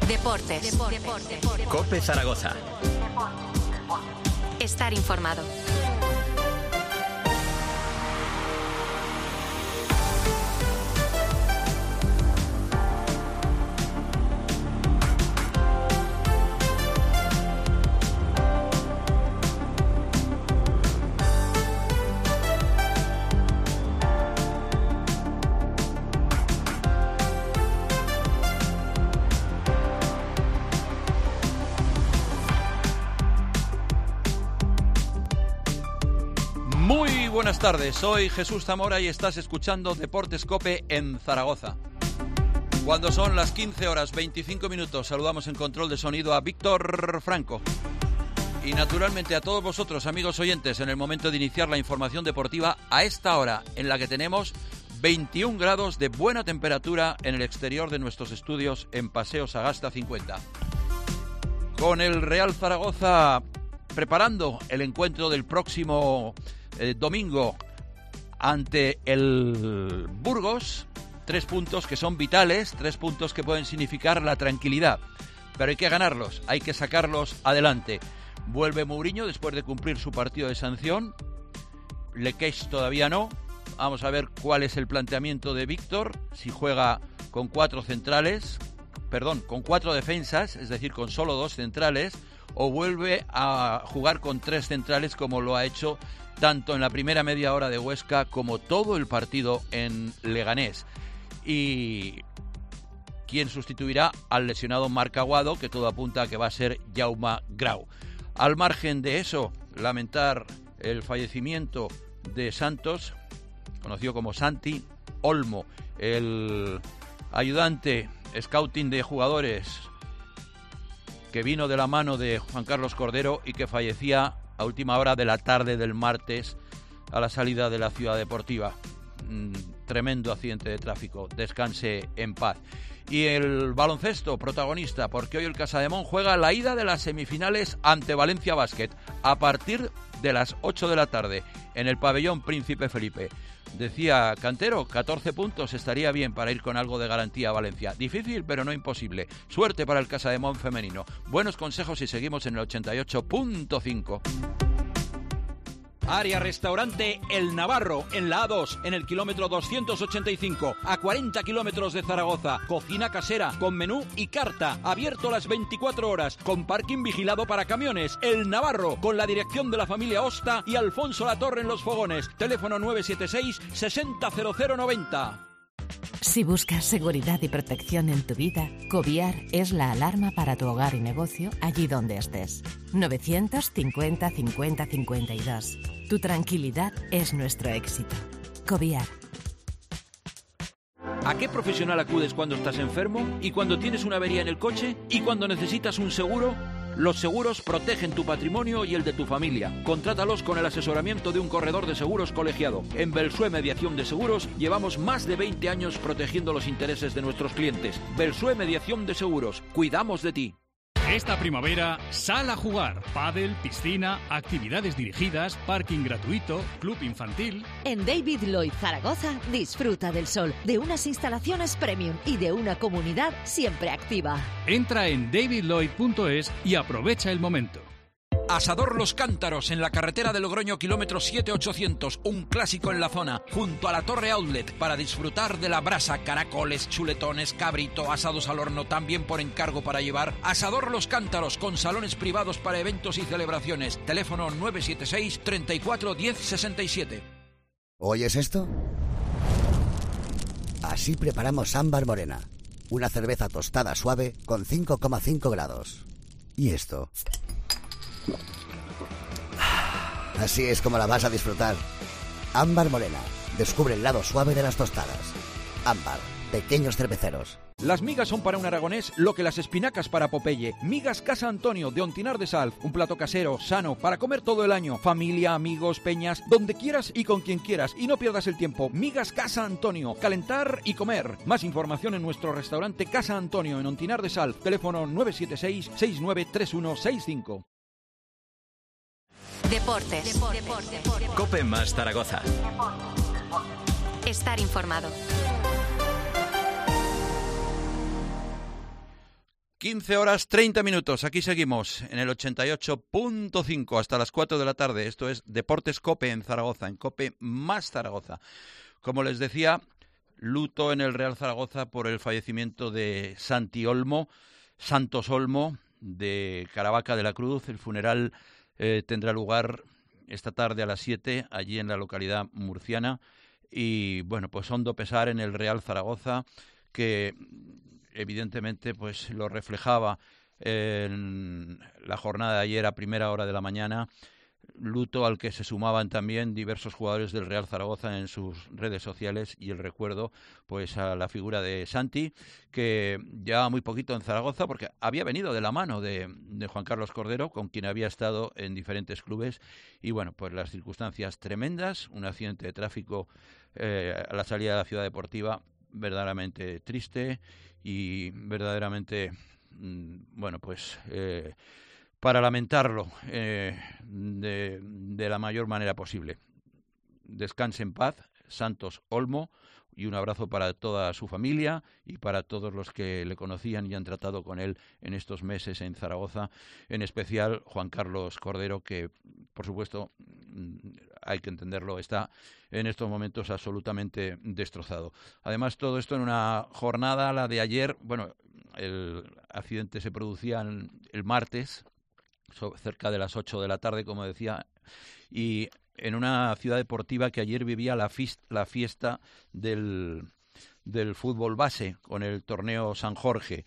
Deportes. COPE Zaragoza. Estar informado. Buenas tardes, soy Jesús Zamora y estás escuchando Deportes COPE en Zaragoza. Cuando son las 15 horas 25 minutos, saludamos en control de sonido a Víctor Franco. Y naturalmente a todos vosotros, amigos oyentes, en el momento de iniciar la información deportiva a esta hora en la que tenemos 21 grados de buena temperatura en el exterior de nuestros estudios en Paseo Sagasta 50. Con el Real Zaragoza preparando el encuentro del próximo domingo ante el Burgos, 3 puntos que son vitales, 3 puntos que pueden significar la tranquilidad, pero hay que ganarlos, hay que sacarlos adelante. Vuelve Mourinho después de cumplir su partido de sanción, Lequeix todavía no. Vamos a ver cuál es el planteamiento de Víctor, si juega con 4 defensas, es decir, con solo 2 centrales, o vuelve a jugar con 3 centrales como lo ha hecho tanto en la primera media hora de Huesca como todo el partido en Leganés. Y quién sustituirá al lesionado Marc Aguado, que todo apunta a que va a ser Jaume Grau. Al margen de eso, lamentar el fallecimiento de Santos, conocido como Santi Olmo, el ayudante scouting de jugadores que vino de la mano de Juan Carlos Cordero y que fallecía a última hora de la tarde del martes a la salida de la ciudad deportiva. Tremendo accidente de tráfico, descanse en paz. Y el baloncesto protagonista, porque hoy el Casademont juega la ida de las semifinales ante Valencia Basket a partir de las 8 de la tarde en el pabellón Príncipe Felipe. Decía Cantero, 14 puntos estaría bien para ir con algo de garantía a Valencia. Difícil, pero no imposible. Suerte para el Casademont femenino. Buenos consejos y seguimos en el 88.5. Área Restaurante El Navarro, en la A2, en el kilómetro 285, a 40 kilómetros de Zaragoza. Cocina casera, con menú y carta, abierto las 24 horas, con parking vigilado para camiones. El Navarro, con la dirección de la familia Osta y Alfonso Latorre en los fogones. Teléfono 976 600090. Si buscas seguridad y protección en tu vida, Coviar es la alarma para tu hogar y negocio allí donde estés. 950 50 52. Tu tranquilidad es nuestro éxito. Coviar. ¿A qué profesional acudes cuando estás enfermo? ¿Y cuando tienes una avería en el coche? ¿Y cuando necesitas un seguro? Los seguros protegen tu patrimonio y el de tu familia. Contrátalos con el asesoramiento de un corredor de seguros colegiado. En Belsue Mediación de Seguros llevamos más de 20 años protegiendo los intereses de nuestros clientes. Belsue Mediación de Seguros. Cuidamos de ti. Esta primavera, sal a jugar. Pádel, piscina, actividades dirigidas, parking gratuito, club infantil. En David Lloyd Zaragoza, disfruta del sol, de unas instalaciones premium y de una comunidad siempre activa. Entra en davidlloyd.es y aprovecha el momento. Asador Los Cántaros, en la carretera de Logroño, kilómetro 7800, un clásico en la zona, junto a la Torre Outlet, para disfrutar de la brasa, caracoles, chuletones, cabrito, asados al horno, también por encargo para llevar. Asador Los Cántaros, con salones privados para eventos y celebraciones. Teléfono 976 34 10 67. ¿Oyes esto? Así preparamos Ámbar Morena, una cerveza tostada suave con 5,5 grados. ¿Y esto? Así es como la vas a disfrutar. Ámbar Morena. Descubre el lado suave de las tostadas. Ámbar. Pequeños cerveceros. Las migas son para un aragonés lo que las espinacas para Popeye. Migas Casa Antonio, de Ontinar de Sal. Un plato casero, sano, para comer todo el año. Familia, amigos, peñas, donde quieras y con quien quieras. Y no pierdas el tiempo. Migas Casa Antonio. Calentar y comer. Más información en nuestro restaurante Casa Antonio, en Ontinar de Sal. Teléfono 976 693165. Deportes. COPE más Zaragoza. Estar informado. 15 horas 30 minutos, aquí seguimos en el 88.5 hasta las 4 de la tarde. Esto es Deportes COPE en Zaragoza, en COPE más Zaragoza. Como les decía, luto en el Real Zaragoza por el fallecimiento de Santos Olmo, de Caravaca de la Cruz. El funeral tendrá lugar esta tarde a las 7, allí en la localidad murciana. Y bueno, pues hondo pesar en el Real Zaragoza, que evidentemente pues lo reflejaba en la jornada de ayer a primera hora de la mañana, luto al que se sumaban también diversos jugadores del Real Zaragoza en sus redes sociales, y el recuerdo pues a la figura de Santi, que llevaba muy poquito en Zaragoza porque había venido de la mano de Juan Carlos Cordero, con quien había estado en diferentes clubes, y bueno, pues las circunstancias tremendas, un accidente de tráfico a la salida de la ciudad deportiva verdaderamente triste y verdaderamente, bueno, pues para lamentarlo de la mayor manera posible. Descanse en paz, Santos Olmo, y un abrazo para toda su familia y para todos los que le conocían y han tratado con él en estos meses en Zaragoza, en especial Juan Carlos Cordero, que por supuesto, hay que entenderlo, está en estos momentos absolutamente destrozado. Además, todo esto en una jornada, la de ayer, bueno, el accidente se producía el martes, cerca de las 8 de la tarde, como decía, y en una ciudad deportiva que ayer vivía la fiesta del fútbol base con el torneo San Jorge.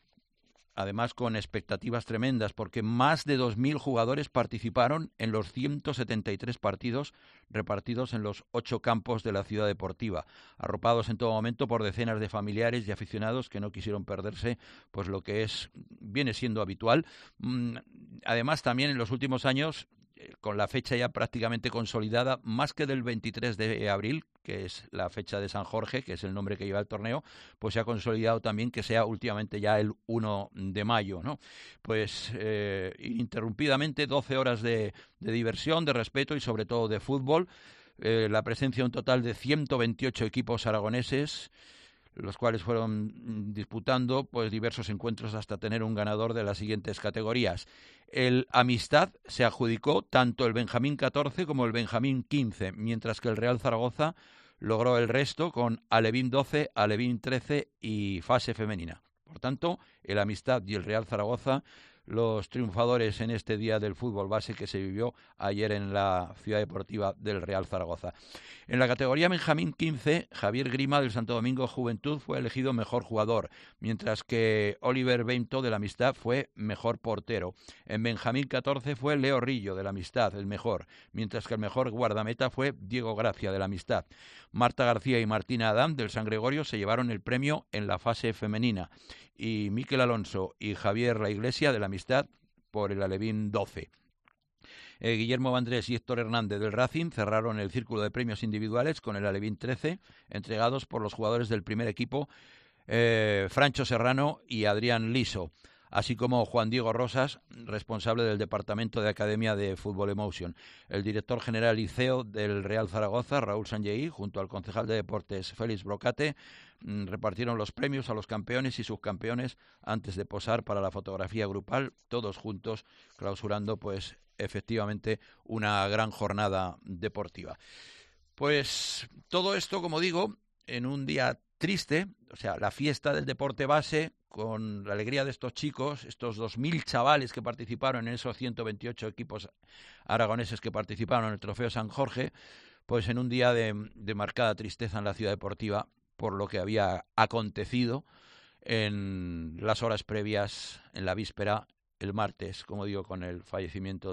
Además, con expectativas tremendas, porque más de 2.000 jugadores participaron en los 173 partidos repartidos en los 8 campos de la ciudad deportiva, arropados en todo momento por decenas de familiares y aficionados que no quisieron perderse pues lo que viene siendo habitual. Además, también en los últimos años, con la fecha ya prácticamente consolidada, más que del 23 de abril, que es la fecha de San Jorge, que es el nombre que lleva el torneo, pues se ha consolidado también que sea últimamente ya el 1 de mayo, ¿no? Pues ininterrumpidamente 12 horas de diversión, de respeto y sobre todo de fútbol. La presencia de un total de 128 equipos aragoneses, los cuales fueron disputando pues diversos encuentros hasta tener un ganador de las siguientes categorías. El Amistad se adjudicó tanto el Benjamín 14 como el Benjamín 15, mientras que el Real Zaragoza logró el resto con Alevín 12, Alevín 13 y fase femenina. Por tanto, el Amistad y el Real Zaragoza, los triunfadores en este día del fútbol base que se vivió ayer en la ciudad deportiva del Real Zaragoza. En la categoría Benjamín 15, Javier Grima del Santo Domingo Juventud fue elegido mejor jugador, mientras que Oliver Bento de la Amistad fue mejor portero. En Benjamín 14 fue Leo Rillo de la Amistad el mejor, mientras que el mejor guardameta fue Diego Gracia de la Amistad. Marta García y Martina Adán del San Gregorio se llevaron el premio en la fase femenina, y Miquel Alonso y Javier La Iglesia de la Amistad por el Alevín 12. Guillermo Vandrés y Héctor Hernández del Racing cerraron el círculo de premios individuales con el Alevín 13, entregados por los jugadores del primer equipo, Francho Serrano y Adrián Liso, así como Juan Diego Rosas, responsable del Departamento de Academia de Fútbol Emotion. El director general y CEO del Real Zaragoza, Raúl Sanlleí, junto al concejal de Deportes, Félix Brocate, repartieron los premios a los campeones y subcampeones antes de posar para la fotografía grupal, todos juntos, clausurando pues efectivamente una gran jornada deportiva. Pues todo esto, como digo, en un día triste, o sea, la fiesta del deporte base, con la alegría de estos chicos, estos 2.000 chavales que participaron en esos 128 equipos aragoneses que participaron en el Trofeo San Jorge, pues en un día de marcada tristeza en la ciudad deportiva por lo que había acontecido en las horas previas, en la víspera, el martes, como digo, con el fallecimiento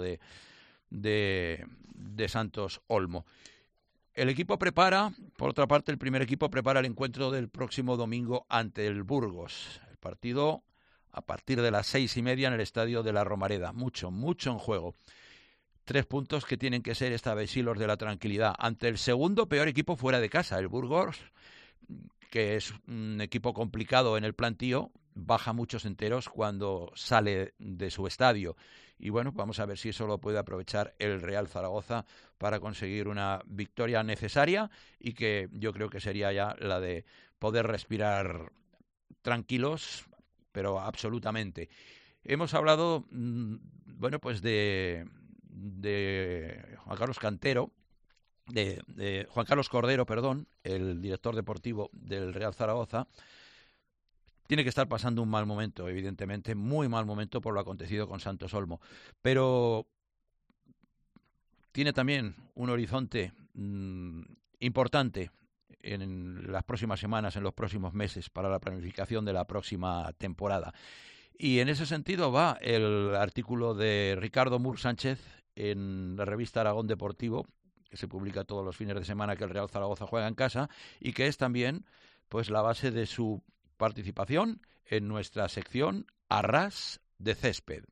de Santos Olmo. El equipo prepara, por otra parte, el primer equipo prepara el encuentro del próximo domingo ante el Burgos. El partido a partir de las 6:30 en el estadio de la Romareda. Mucho en juego. 3 puntos que tienen que ser esta vez sí los de la tranquilidad. Ante el segundo peor equipo fuera de casa, el Burgos, que es un equipo complicado en el plantío, baja muchos enteros cuando sale de su estadio. Y bueno, vamos a ver si eso lo puede aprovechar el Real Zaragoza para conseguir una victoria necesaria y que yo creo que sería ya la de poder respirar tranquilos pero absolutamente. Hemos hablado, bueno, pues de Juan Carlos Cantero, de Juan Carlos Cordero, perdón, el director deportivo del Real Zaragoza. Tiene que estar pasando un mal momento, evidentemente, muy mal momento por lo acontecido con Santos Olmo, pero tiene también un horizonte importante en las próximas semanas, en los próximos meses, para la planificación de la próxima temporada. Y en ese sentido va el artículo de Ricardo Mur Sánchez en la revista Aragón Deportivo, que se publica todos los fines de semana que el Real Zaragoza juega en casa, y que es también pues la base de su participación en nuestra sección A Ras de Césped.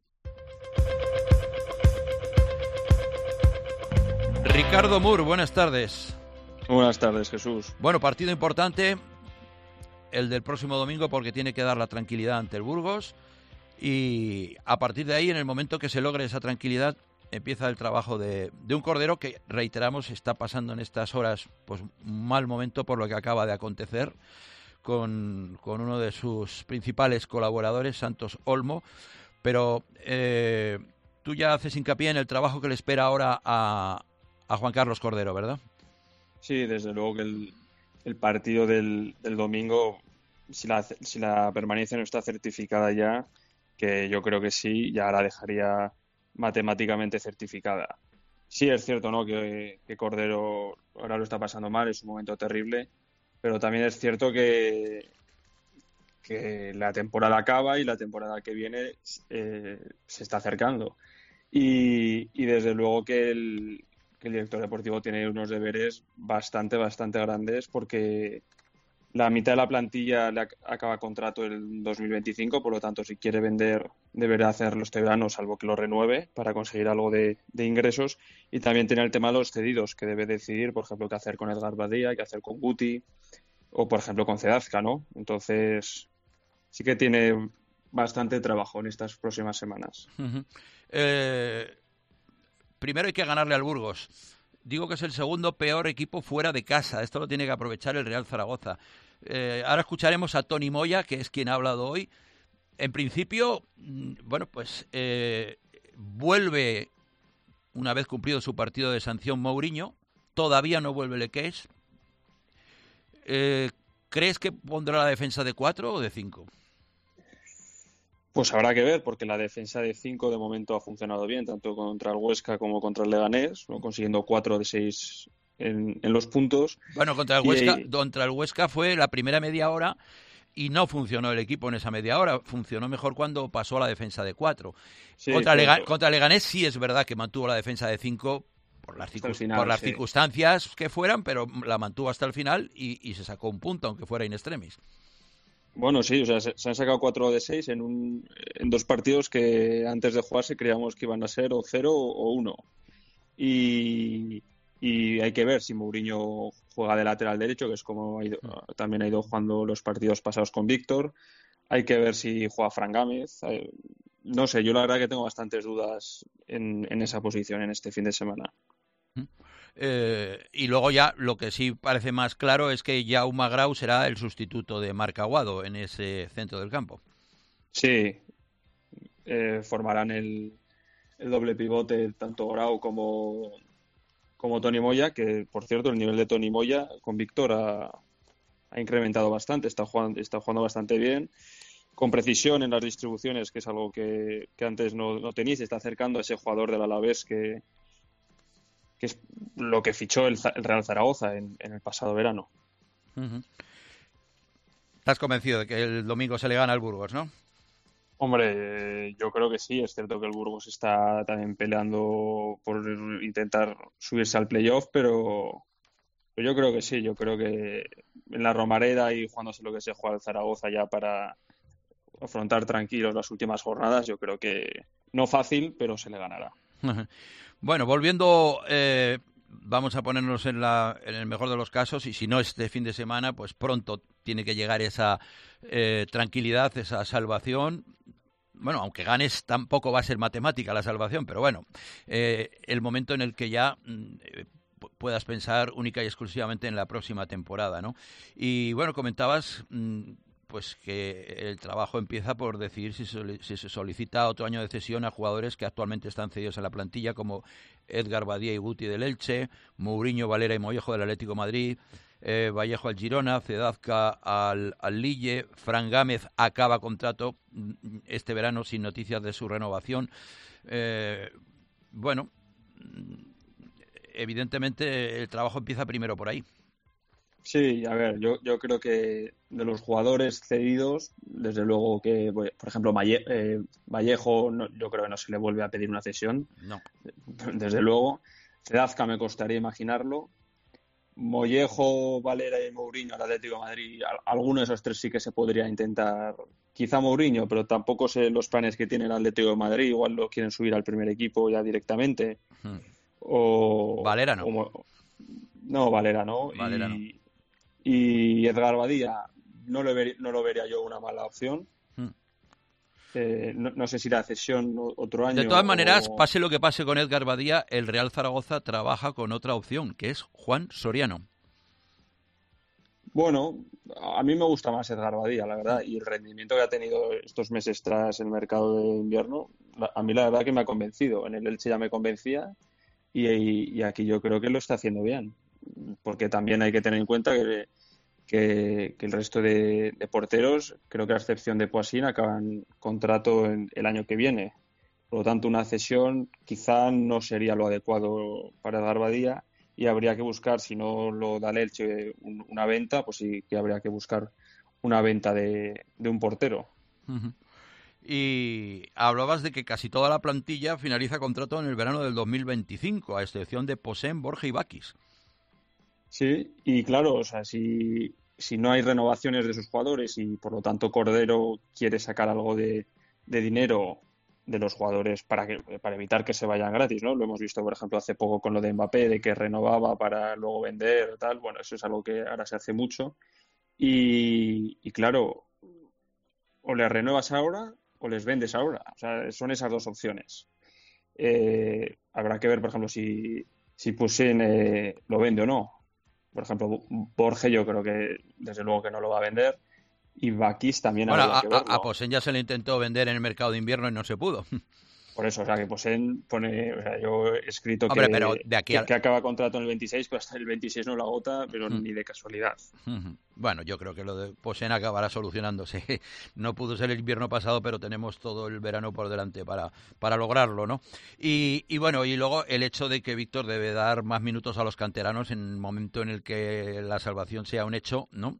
Ricardo Mur, buenas tardes. Buenas tardes, Jesús. Bueno, partido importante el del próximo domingo, porque tiene que dar la tranquilidad ante el Burgos, y a partir de ahí, en el momento que se logre esa tranquilidad, empieza el trabajo de un Cordero que, reiteramos, está pasando en estas horas pues un mal momento por lo que acaba de acontecer con uno de sus principales colaboradores, Santos Olmo, pero tú ya haces hincapié en el trabajo que le espera ahora a Juan Carlos Cordero, ¿verdad? Sí, desde luego que el partido del domingo, si la permanencia no está certificada ya, que yo creo que sí, ya la dejaría matemáticamente certificada. Sí, es cierto, ¿no?, que Cordero ahora lo está pasando mal, es un momento terrible, pero también es cierto que la temporada acaba y la temporada que viene se está acercando. Y desde luego que el director deportivo tiene unos deberes bastante grandes, porque la mitad de la plantilla le acaba contrato el 2025, por lo tanto, si quiere vender, deberá hacerlo este verano, salvo que lo renueve, para conseguir algo de ingresos. Y también tiene el tema de los cedidos, que debe decidir, por ejemplo, qué hacer con Edgar Badía, qué hacer con Guti, o por ejemplo con Cedazca, ¿no? Entonces, sí que tiene bastante trabajo en estas próximas semanas. Uh-huh. Primero hay que ganarle al Burgos. Digo que es el segundo peor equipo fuera de casa. Esto lo tiene que aprovechar el Real Zaragoza. Ahora escucharemos a Tony Moya, que es quien ha hablado hoy. En principio, bueno, pues vuelve, una vez cumplido su partido de sanción, Mourinho. Todavía no vuelve Lequés. ¿Crees que pondrá la defensa de 4 o de 5? Pues habrá que ver, porque la defensa de 5 de momento ha funcionado bien, tanto contra el Huesca como contra el Leganés, ¿no?, consiguiendo 4 de 6 en los puntos. Bueno, contra el Huesca fue la primera media hora y no funcionó el equipo en esa media hora. Funcionó mejor cuando pasó a la defensa de 4. Sí, contra Leganés sí es verdad que mantuvo la defensa de 5 por las circunstancias que fueran, pero la mantuvo hasta el final y se sacó un punto, aunque fuera in extremis. Bueno, sí, o sea, se han sacado 4 de 6 en 2 partidos que antes de jugarse creíamos que iban a ser o 0 o 1. Y hay que ver si Mourinho juega de lateral derecho, que es como también ha ido jugando los partidos pasados con Víctor. Hay que ver si juega Fran Gámez. No sé, yo la verdad que tengo bastantes dudas en esa posición en este fin de semana. Y luego ya lo que sí parece más claro es que Jaume Grau será el sustituto de Marc Aguado en ese centro del campo. Sí, formarán el doble pivote tanto Grau como Tony Moya, que por cierto el nivel de Tony Moya con Víctor ha incrementado bastante, está jugando bastante bien, con precisión en las distribuciones, que es algo que antes no tenía, se está acercando a ese jugador del Alavés que es lo que fichó el Real Zaragoza en el pasado verano. Uh-huh. ¿Estás convencido de que el domingo se le gana al Burgos, no? Hombre, yo creo que sí. Es cierto que el Burgos está también peleando por intentar subirse al playoff, pero yo creo que sí. Yo creo que en la Romareda y jugándose lo que se juega el Zaragoza ya para afrontar tranquilos las últimas jornadas, yo creo que no fácil, pero se le ganará. Bueno, volviendo, vamos a ponernos en el mejor de los casos, y si no este fin de semana, pues pronto tiene que llegar esa tranquilidad, esa salvación. Bueno, aunque ganes, tampoco va a ser matemática la salvación, pero bueno, el momento en el que ya puedas pensar única y exclusivamente en la próxima temporada, ¿no? Y bueno, comentabas pues que el trabajo empieza por decidir si se solicita otro año de cesión a jugadores que actualmente están cedidos en la plantilla, como Edgar Badía y Guti del Elche, Mourinho, Valera y Mollejo del Atlético de Madrid, Vallejo al Girona, Cedazca al Lille, Fran Gámez acaba contrato este verano sin noticias de su renovación. Bueno, evidentemente el trabajo empieza primero por ahí. Sí, a ver, yo creo que de los jugadores cedidos, desde luego que, por ejemplo, Vallejo, yo creo que no se le vuelve a pedir una cesión. No. Desde luego. Cedazca me costaría imaginarlo. Mollejo, Valera y Mourinho al Atlético de Madrid, alguno de esos tres sí que se podría intentar. Quizá Mourinho, pero tampoco sé los planes que tiene el Atlético de Madrid. Igual lo quieren subir al primer equipo ya directamente. O Valera no. No, Valera no. Valera no. Y Edgar Badía no lo vería yo una mala opción. No sé si la cesión otro año. De todas maneras, pase lo que pase con Edgar Badía, el Real Zaragoza trabaja con otra opción, que es Juan Soriano. Bueno, a mí me gusta más Edgar Badía, la verdad, y el rendimiento que ha tenido estos meses tras el mercado de invierno, a mí la verdad que me ha convencido. En el Elche ya me convencía y aquí yo creo que lo está haciendo bien, porque también hay que tener en cuenta que el resto de porteros, creo que a excepción de Poisson, acaban contrato el año que viene. Por lo tanto, una cesión quizá no sería lo adecuado para Edgar Badía y habría que buscar, si no lo da el Elche, una venta, pues sí que habría que buscar una venta de un portero. Uh-huh. Y hablabas de que casi toda la plantilla finaliza contrato en el verano del 2025, a excepción de Posen, Borja y Bakis. Sí, y claro, o sea, si no hay renovaciones de sus jugadores y por lo tanto Cordero quiere sacar algo de dinero de los jugadores para evitar que se vayan gratis, ¿no? Lo hemos visto, por ejemplo, hace poco con lo de Mbappé, de que renovaba para luego vender o tal. Bueno, eso es algo que ahora se hace mucho. Y claro, o les renuevas ahora o les vendes ahora. O sea, son esas dos opciones. Habrá que ver, por ejemplo, si Poussin lo vende o no. Por ejemplo, Borja yo creo que desde luego que no lo va a vender. Y Bakis también habría que verlo. A Posen ya se le intentó vender en el mercado de invierno y no se pudo. Por eso, o sea, que Posen pone... O sea, yo he escrito pero de aquí que acaba contrato en el 26, pero hasta el 26 no lo agota, pero ni de casualidad. Bueno, yo creo que lo de Posen acabará solucionándose. No pudo ser el invierno pasado, pero tenemos todo el verano por delante para lograrlo, ¿no? Y bueno, y luego el hecho de que Víctor debe dar más minutos a los canteranos en el momento en el que la salvación sea un hecho, ¿no?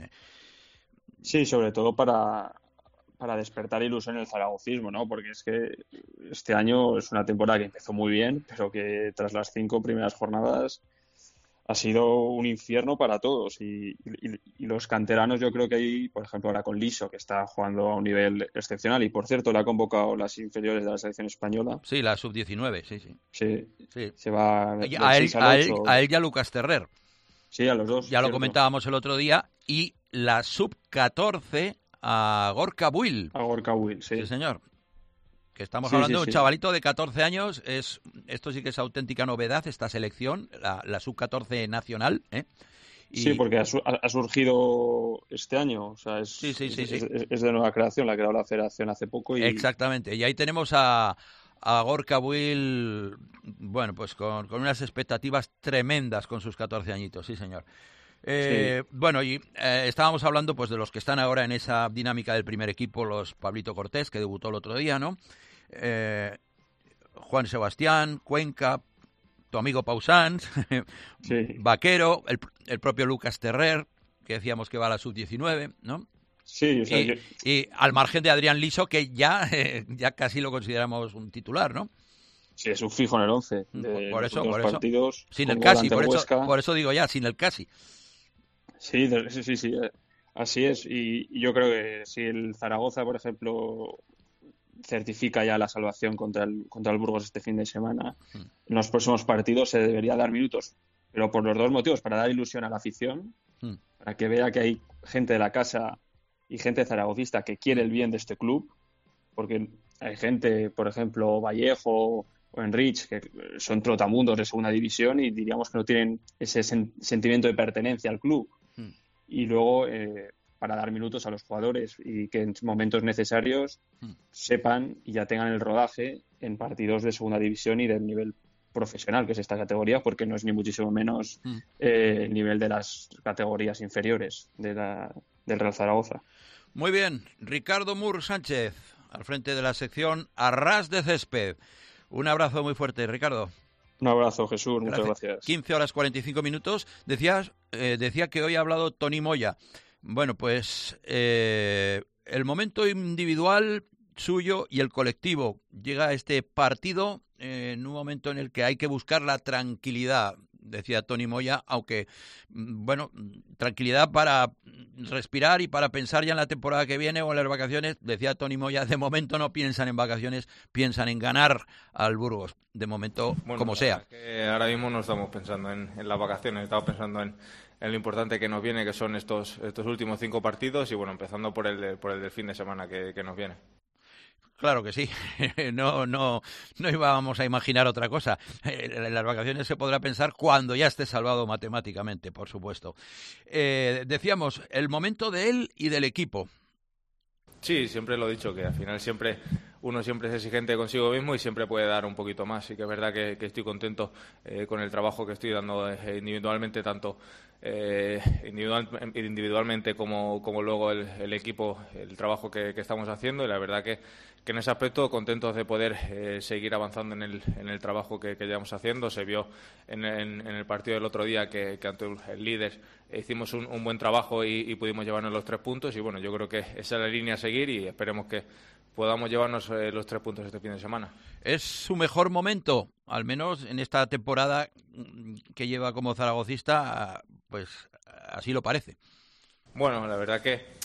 Sí, sobre todo para despertar ilusión en el zaragocismo, ¿no? Porque es que este año es una temporada que empezó muy bien, pero que tras las 5 primeras jornadas ha sido un infierno para todos. Y los canteranos, yo creo que hay, por ejemplo, ahora con Liso, que está jugando a un nivel excepcional, y por cierto, le ha convocado las inferiores de la selección española. Sí, la sub-19, sí. Se va a él y a Lucas Terrer. Sí, a los dos. Ya lo comentábamos el otro día. Y la sub-14 a Gorka Buil. A Gorka Buil, sí. Sí, señor. Que estamos hablando de un chavalito de 14 años. Esto sí que es auténtica novedad, esta selección, la sub-14 nacional. Sí, porque ha surgido este año. O sea, es de nueva creación, la creó la federación hace poco. Exactamente. Y ahí tenemos a Gorka Buil, bueno, pues con unas expectativas tremendas con sus 14 añitos, sí, señor. Bueno, y estábamos hablando pues de los que están ahora en esa dinámica del primer equipo, los Pablito Cortés, que debutó el otro día, ¿no? Juan Sebastián, Cuenca, tu amigo Pausans, Vaquero, el propio Lucas Terrer, que decíamos que va a la sub-19, ¿no? Sí, o sea, y al margen de Adrián Liso, que ya casi lo consideramos un titular, ¿no? Sí, es un fijo en el 11. Por eso. Partidos, sin el casi, por eso digo ya, sin el casi. Sí, así es. Y yo creo que si el Zaragoza, por ejemplo, certifica ya la salvación contra el Burgos este fin de semana, en los próximos partidos se debería dar minutos. Pero por los dos motivos, para dar ilusión a la afición, para que vea que hay gente de la casa y gente zaragocista que quiere el bien de este club, porque hay gente, por ejemplo, Vallejo o Enrich, que son trotamundos de segunda división y diríamos que no tienen ese sentimiento de pertenencia al club. Y luego dar minutos a los jugadores y que en momentos necesarios sepan y ya tengan el rodaje en partidos de segunda división y del nivel profesional que es esta categoría, porque no es ni muchísimo menos el nivel de las categorías inferiores del Real Zaragoza. Muy bien, Ricardo Mur Sánchez, al frente de la sección A Ras de Césped. Un abrazo muy fuerte, Ricardo. Un abrazo, Jesús, muchas gracias. 15 horas 45 minutos. Decía que hoy ha hablado Toni Moya. Bueno, pues el momento individual suyo y el colectivo. Llega a este partido en un momento en el que hay que buscar la tranquilidad, decía Toni Moya, aunque, bueno, tranquilidad para respirar y para pensar ya en la temporada que viene o en las vacaciones. Decía Toni Moya, de momento no piensan en vacaciones, piensan en ganar al Burgos, de momento, bueno, como sea. Que ahora mismo no estamos pensando en las vacaciones, estamos pensando en lo importante que nos viene, que son estos últimos 5 partidos y, bueno, empezando por el del fin de semana que nos viene. Claro que sí, no íbamos a imaginar otra cosa. En las vacaciones se podrá pensar cuando ya esté salvado matemáticamente, por supuesto. Decíamos, el momento de él y del equipo. Sí, siempre lo he dicho, que al final uno siempre es exigente consigo mismo y siempre puede dar un poquito más. Sí que es verdad que estoy contento con el trabajo que estoy dando individualmente, tanto individualmente como luego el equipo, el trabajo que estamos haciendo, y la verdad que en ese aspecto contentos de poder seguir avanzando en el trabajo que llevamos haciendo. Se vio en el partido del otro día que ante el líder hicimos un buen trabajo y pudimos llevarnos los 3 puntos, y bueno, yo creo que esa es la línea a seguir y esperemos que podamos llevarnos los 3 puntos este fin de semana. ¿Es su mejor momento, al menos en esta temporada que lleva como zaragocista? Pues así lo parece. Bueno, la verdad que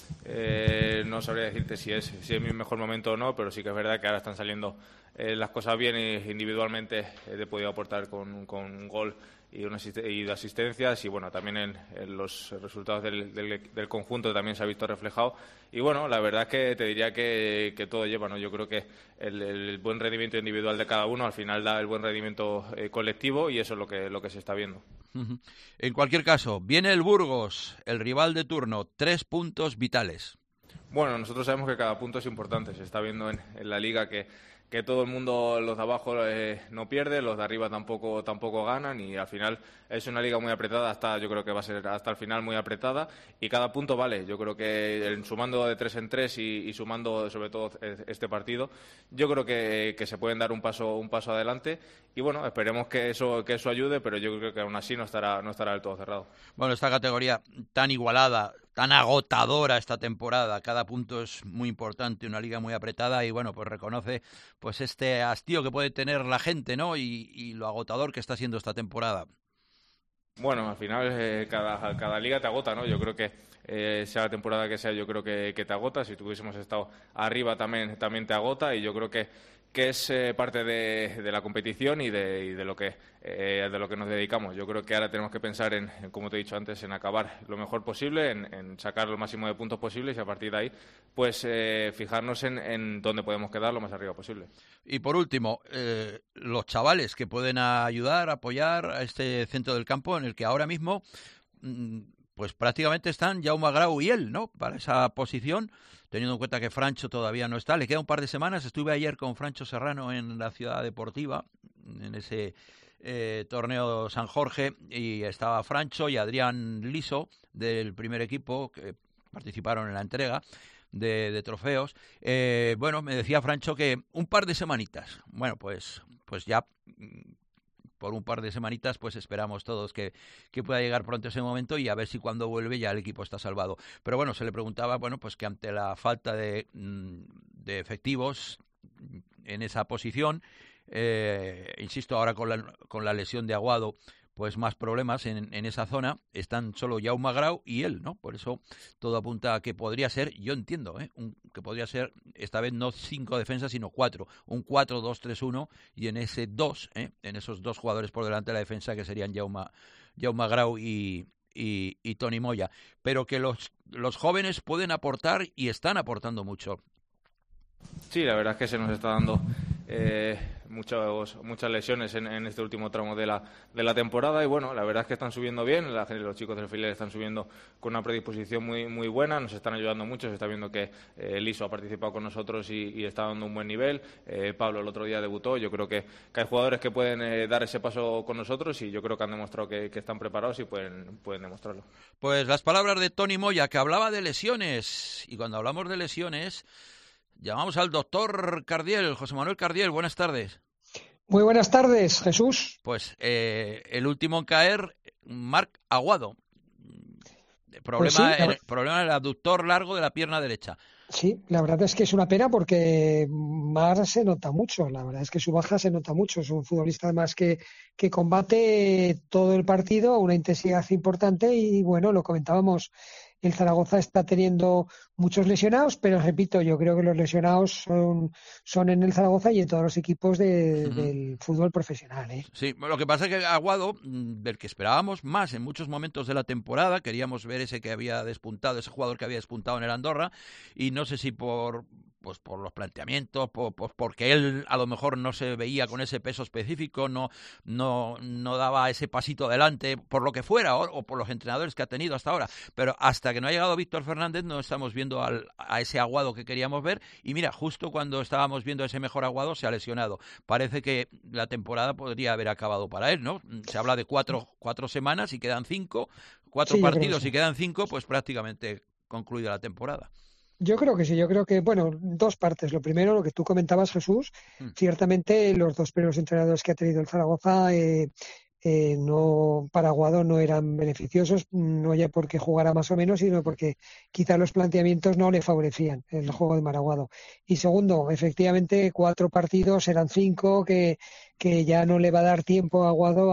no sabría decirte si es mi mejor momento o no, pero sí que es verdad que ahora están saliendo las cosas bien y individualmente he podido aportar con un gol y de asistencias, y bueno, también en los resultados del conjunto también se ha visto reflejado, y bueno, la verdad es que te diría que todo lleva, ¿no? Yo creo que el buen rendimiento individual de cada uno al final da el buen rendimiento colectivo, y eso es lo que se está viendo. En cualquier caso, viene el Burgos, el rival de turno, 3 puntos vitales. Bueno, nosotros sabemos que cada punto es importante. Se está viendo en la Liga que todo el mundo, los de abajo no pierde, los de arriba tampoco ganan, y al final es una liga muy apretada, yo creo que va a ser hasta el final muy apretada, y cada punto vale. Yo creo que sumando de 3 en 3 y sumando sobre todo este partido, yo creo que se pueden dar un paso adelante, y bueno, esperemos que eso ayude, pero yo creo que aún así no estará del todo cerrado. Bueno, esta categoría tan igualada, tan agotadora esta temporada, cada punto es muy importante, una liga muy apretada, y bueno, pues reconoce pues este hastío que puede tener la gente, ¿no? Y lo agotador que está siendo esta temporada. Bueno, al final cada liga te agota, ¿no? Yo creo que sea la temporada que sea, yo creo que te agota. Si tuviésemos estado arriba también te agota, y yo creo que es parte de la competición y de lo que nos dedicamos. Yo creo que ahora tenemos que pensar en, como te he dicho antes, en acabar lo mejor posible, en sacar lo máximo de puntos posibles, y a partir de ahí pues fijarnos en dónde podemos quedar lo más arriba posible. Y por último, los chavales que pueden ayudar, apoyar a este centro del campo en el que ahora mismo pues prácticamente están Jaume Grau y él, ¿no? Para esa posición, teniendo en cuenta que Francho todavía no está. Le queda un par de semanas. Estuve ayer con Francho Serrano en la Ciudad Deportiva, en ese torneo San Jorge, y estaba Francho y Adrián Liso del primer equipo que participaron en la entrega de trofeos. Bueno, me decía Francho que un par de semanitas. Bueno, pues ya por un par de semanitas, pues esperamos todos que pueda llegar pronto ese momento, y a ver si cuando vuelve ya el equipo está salvado. Pero bueno, se le preguntaba, bueno, pues que ante la falta de efectivos en esa posición, insisto, ahora con la lesión de Aguado, pues más problemas en esa zona. Están solo Jaume Grau y él, ¿no? Por eso todo apunta a que podría ser, yo entiendo, que podría ser esta vez no 5 defensas, sino 4. Un 4-2-3-1, y en ese 2, en esos 2 jugadores por delante de la defensa, que serían Jaume Grau y Toni Moya. Pero que los jóvenes pueden aportar y están aportando mucho. Sí, la verdad es que se nos está dando muchas lesiones en este último tramo de la temporada, y bueno, la verdad es que están subiendo bien, los chicos del filial están subiendo con una predisposición muy buena, nos están ayudando mucho, se está viendo que Liso ha participado con nosotros y está dando un buen nivel, Pablo el otro día debutó, yo creo que hay jugadores que pueden dar ese paso con nosotros y yo creo que han demostrado que están preparados y pueden demostrarlo. Pues las palabras de Toni Moya, que hablaba de lesiones, y cuando hablamos de lesiones llamamos al doctor Cardiel, José Manuel Cardiel. Buenas tardes. Muy buenas tardes, Jesús. Pues el último en caer, Marc Aguado. Problema en el abductor largo de la pierna derecha. Sí, la verdad es que es una pena porque Mar se nota mucho. La verdad es que su baja se nota mucho. Es un futbolista además que combate todo el partido a una intensidad importante y bueno, lo comentábamos. El Zaragoza está teniendo muchos lesionados, pero repito, yo creo que los lesionados son en el Zaragoza y en todos los equipos del fútbol profesional. Sí, lo que pasa es que Aguado, del que esperábamos más en muchos momentos de la temporada, queríamos ver ese que había despuntado, ese jugador que había despuntado en el Andorra, y no sé si por los planteamientos, porque él a lo mejor no se veía con ese peso específico, no daba ese pasito adelante, por lo que fuera, o por los entrenadores que ha tenido hasta ahora. Pero hasta que no ha llegado Víctor Fernández no estamos viendo a ese Aguado que queríamos ver, y mira, justo cuando estábamos viendo ese mejor Aguado se ha lesionado. Parece que la temporada podría haber acabado para él, ¿no? Se habla de cuatro semanas y quedan 5, 4 partidos y quedan 5, pues prácticamente concluida la temporada. Yo creo que sí, yo creo que, bueno, dos partes. Lo primero, lo que tú comentabas, Jesús, ciertamente los dos primeros entrenadores que ha tenido el Zaragoza para Aguado no eran beneficiosos, no ya porque jugara más o menos, sino porque quizás los planteamientos no le favorecían el juego de Maraguado. Y segundo, efectivamente 4 partidos, eran 5, que ya no le va a dar tiempo a Aguado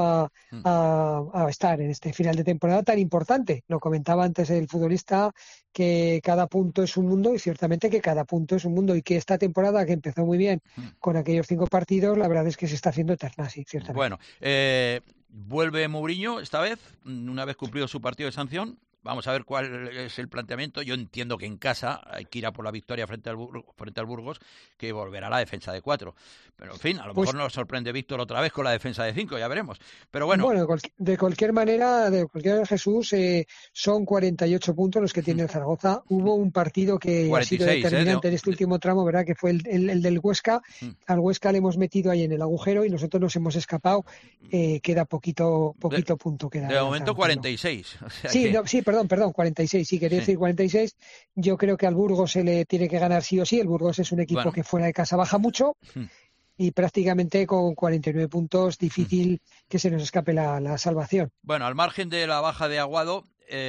a estar en este final de temporada tan importante. Lo comentaba antes el futbolista, que cada punto es un mundo, y ciertamente que cada punto es un mundo, y que esta temporada, que empezó muy bien con aquellos 5 partidos, la verdad es que se está haciendo eterna, sí, ciertamente. Bueno, vuelve Mourinho esta vez, una vez cumplido su partido de sanción. Vamos a ver cuál es el planteamiento. Yo entiendo que en casa hay que ir a por la victoria frente al Burgos, que volverá a la defensa de 4. Pero, en fin, a lo mejor nos sorprende Víctor otra vez con la defensa de 5, ya veremos. Pero bueno, de cualquier manera, Jesús, son 48 puntos los que tiene el Zaragoza. Hubo un partido que 46, ha sido determinante en este último tramo, ¿verdad? Que fue el del Huesca. Al Huesca le hemos metido ahí en el agujero y nosotros nos hemos escapado. Queda poquito punto. De momento 46. O sea sí, perdón, 46, sí, quería decir 46. Yo creo que al Burgos se le tiene que ganar sí o sí. El Burgos es un equipo que fuera de casa baja mucho y prácticamente con 49 puntos difícil que se nos escape la salvación. Bueno, al margen de la baja de Aguado,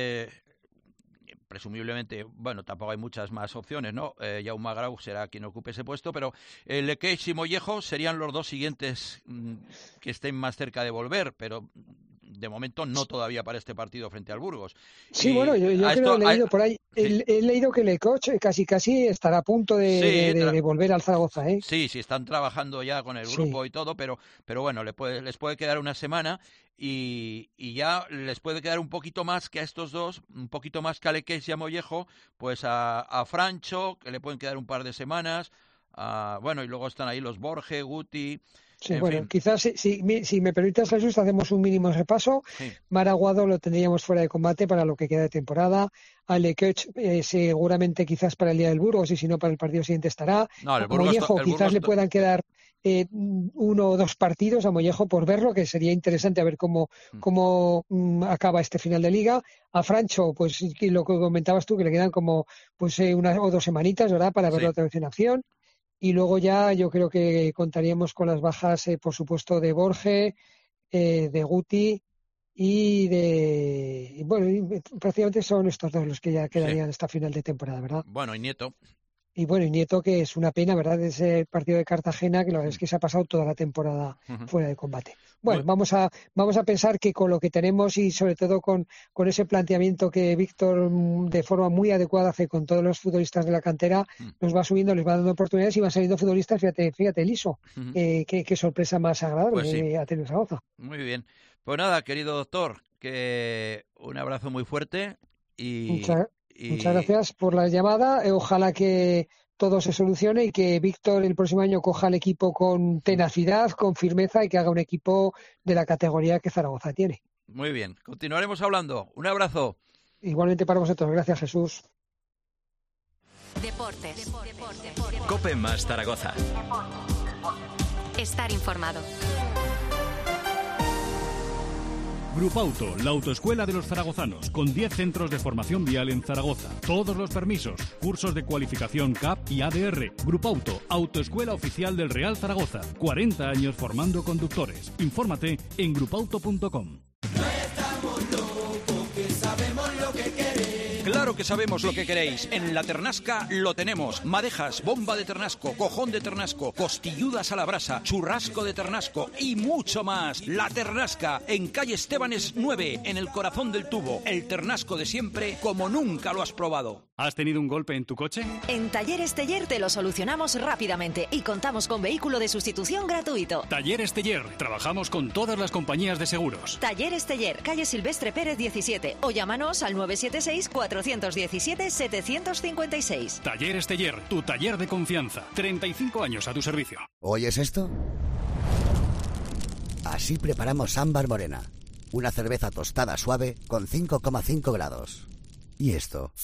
presumiblemente, bueno, tampoco hay muchas más opciones, ¿no? Jaume Grau será quien ocupe ese puesto, pero Lequeix y Mollejo serían los dos siguientes que estén más cerca de volver, pero de momento no todavía para este partido frente al Burgos. Sí, bueno, yo creo que he leído por ahí, he leído que Lequeix casi estará a punto de volver al Zaragoza, ¿eh? Sí, están trabajando ya con el grupo y todo, pero bueno, les puede quedar una semana y ya les puede quedar un poquito más que a estos dos, un poquito más que a Lequeix y a Mollejo, pues a Francho, que le pueden quedar un par de semanas, bueno, y luego están ahí los Borge, Guti. Sí, bueno, quizás si me permites, Jesús, hacemos un mínimo repaso. Sí. Maraguado lo tendríamos fuera de combate para lo que queda de temporada. A Lequeix seguramente quizás para el día del Burgos, y si no para el partido siguiente estará. No, a Mollejo quizás le puedan quedar 1 o 2 partidos a Mollejo por verlo, que sería interesante a ver cómo acaba este final de liga. A Francho, pues lo que comentabas tú, que le quedan como 1 o 2 semanitas, ¿verdad?, para verlo otra vez en acción. Y luego ya yo creo que contaríamos con las bajas, por supuesto, de Borge, de Guti y prácticamente son estos dos los que ya quedarían esta final de temporada, ¿verdad? Bueno, y Nieto. Y Nieto, que es una pena, ¿verdad?, ese partido de Cartagena, que la verdad es que se ha pasado toda la temporada fuera de combate. Bueno, vamos a pensar que con lo que tenemos y sobre todo con ese planteamiento que Víctor de forma muy adecuada hace con todos los futbolistas de la cantera, nos va subiendo, les va dando oportunidades y van saliendo futbolistas, fíjate, Liso, qué sorpresa más agradable ha tenido Zaragoza. Muy bien. Pues nada, querido doctor, que un abrazo muy fuerte y... Muchas gracias por la llamada. Ojalá que todo se solucione y que Víctor el próximo año coja el equipo con tenacidad, con firmeza y que haga un equipo de la categoría que Zaragoza tiene. Muy bien, continuaremos hablando. Un abrazo. Igualmente para vosotros. Gracias, Jesús. Deportes. Cope más Zaragoza. Estar informado. Grupauto, la autoescuela de los zaragozanos, con 10 centros de formación vial en Zaragoza. Todos los permisos, cursos de cualificación CAP y ADR. Grupauto, autoescuela oficial del Real Zaragoza. 40 años formando conductores. Infórmate en grupauto.com. Claro que sabemos lo que queréis. En la Ternasca lo tenemos. Madejas, bomba de Ternasco, cojón de Ternasco, costilludas a la brasa, churrasco de Ternasco y mucho más. La Ternasca, en calle Estebanes 9, en el corazón del tubo. El Ternasco de siempre, como nunca lo has probado. ¿Has tenido un golpe en tu coche? En Talleres Teller te lo solucionamos rápidamente y contamos con vehículo de sustitución gratuito. Talleres Teller. Trabajamos con todas las compañías de seguros. Talleres Teller, calle Silvestre Pérez 17 o llámanos al 976-417-756. Talleres Teller, tu taller de confianza. 35 años a tu servicio. ¿Oyes esto? Así preparamos Ámbar Morena, una cerveza tostada suave con 5,5 grados. ¿Y esto?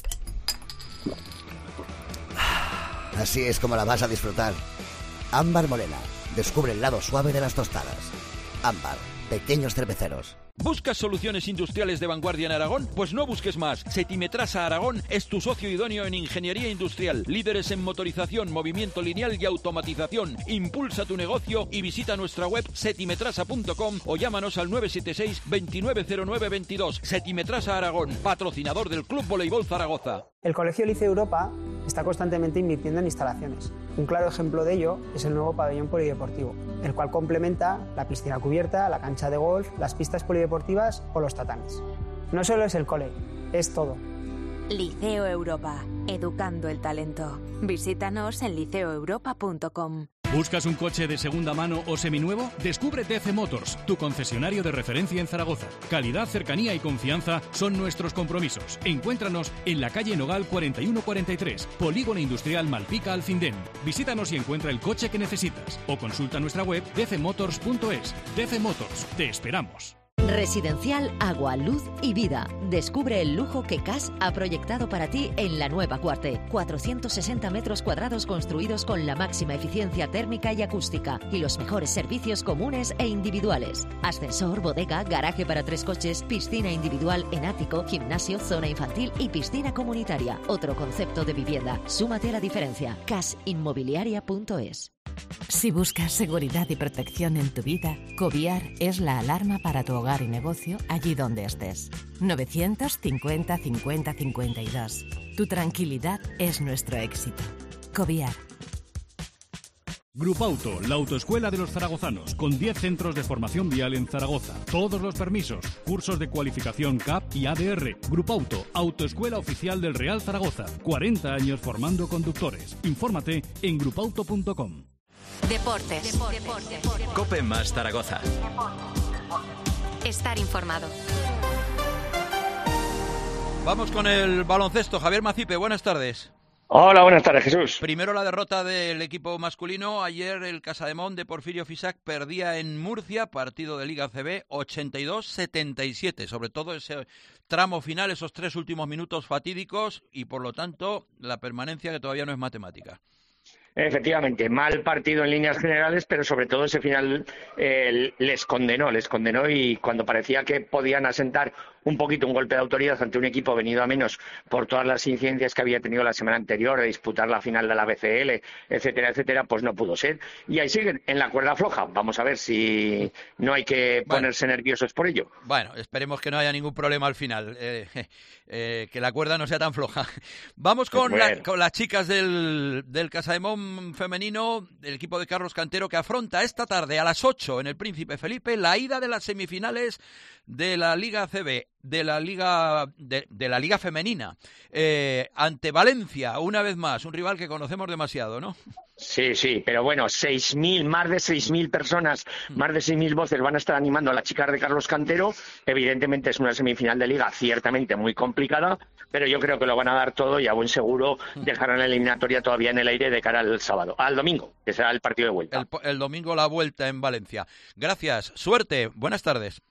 Así es como la vas a disfrutar. Ámbar Morena. Descubre el lado suave de las tostadas. Ámbar. Pequeños cerveceros. ¿Buscas soluciones industriales de vanguardia en Aragón? Pues no busques más. Setimetrasa Aragón es tu socio idóneo en ingeniería industrial. Líderes en motorización, movimiento lineal y automatización. Impulsa tu negocio y visita nuestra web setimetrasa.com o llámanos al 976 290922. Setimetrasa Aragón, patrocinador del Club Voleibol Zaragoza. El Colegio Liceo Europa está constantemente invirtiendo en instalaciones. Un claro ejemplo de ello es el nuevo pabellón polideportivo, el cual complementa la piscina cubierta, la cancha de golf, las pistas polideportivas o los tatamis. No solo es el cole, es todo. Liceo Europa, educando el talento. Visítanos en liceoeuropa.com. ¿Buscas un coche de segunda mano o seminuevo? Descubre TC Motors, tu concesionario de referencia en Zaragoza. Calidad, cercanía y confianza son nuestros compromisos. Encuéntranos en la calle Nogal 4143, Polígono Industrial Malpica Alcindén. Visítanos y encuentra el coche que necesitas o consulta nuestra web tcmotors.es. TC Motors, te esperamos. Residencial Agua, Luz y Vida. Descubre el lujo que CAS ha proyectado para ti en la Nueva Cuarte. 460 metros cuadrados construidos con la máxima eficiencia térmica y acústica y los mejores servicios comunes e individuales. Ascensor, bodega, garaje para 3 coches, piscina individual en ático, gimnasio, zona infantil y piscina comunitaria. Otro concepto de vivienda. Súmate a la diferencia. casinmobiliaria.es. Si buscas seguridad y protección en tu vida, Cobiar es la alarma para tu hogar y negocio allí donde estés. 950 50 52. Tu tranquilidad es nuestro éxito. Cobiar. Grupauto, la autoescuela de los zaragozanos, con 10 centros de formación vial en Zaragoza. Todos los permisos, cursos de cualificación CAP y ADR. Grupauto, autoescuela oficial del Real Zaragoza. 40 años formando conductores. Infórmate en grupauto.com. Deportes. Cope más Zaragoza. Estar informado. Vamos con el baloncesto. Javier Macipe, buenas tardes. Hola, buenas tardes, Jesús. Primero la derrota del equipo masculino. Ayer el Casademont de Porfirio Fisac perdía en Murcia, partido de Liga ACB, 82-77. Sobre todo ese tramo final, esos 3 últimos minutos fatídicos y por lo tanto la permanencia que todavía no es matemática. Efectivamente, mal partido en líneas generales, pero sobre todo ese final les condenó y cuando parecía que podían asentar un poquito un golpe de autoridad ante un equipo venido a menos por todas las incidencias que había tenido la semana anterior de disputar la final de la BCL, etcétera, etcétera, pues no pudo ser. Y ahí siguen en la cuerda floja. Vamos a ver si no hay que ponerse nerviosos por ello. Bueno, esperemos que no haya ningún problema al final, que la cuerda no sea tan floja. Vamos con las chicas del Casademont femenino, el equipo de Carlos Cantero, que afronta esta tarde a las 8 en el Príncipe Felipe la ida de las semifinales de la Liga ACB. de la Liga de la Liga Femenina, ante Valencia, una vez más, un rival que conocemos demasiado, ¿no? Sí, pero bueno, más de 6.000 personas, más de 6.000 voces van a estar animando a las chicas de Carlos Cantero. Evidentemente es una semifinal de Liga ciertamente muy complicada, pero yo creo que lo van a dar todo y a buen seguro dejarán la eliminatoria todavía en el aire de cara al domingo, que será el partido de vuelta. El domingo la vuelta en Valencia. Gracias, suerte, buenas tardes.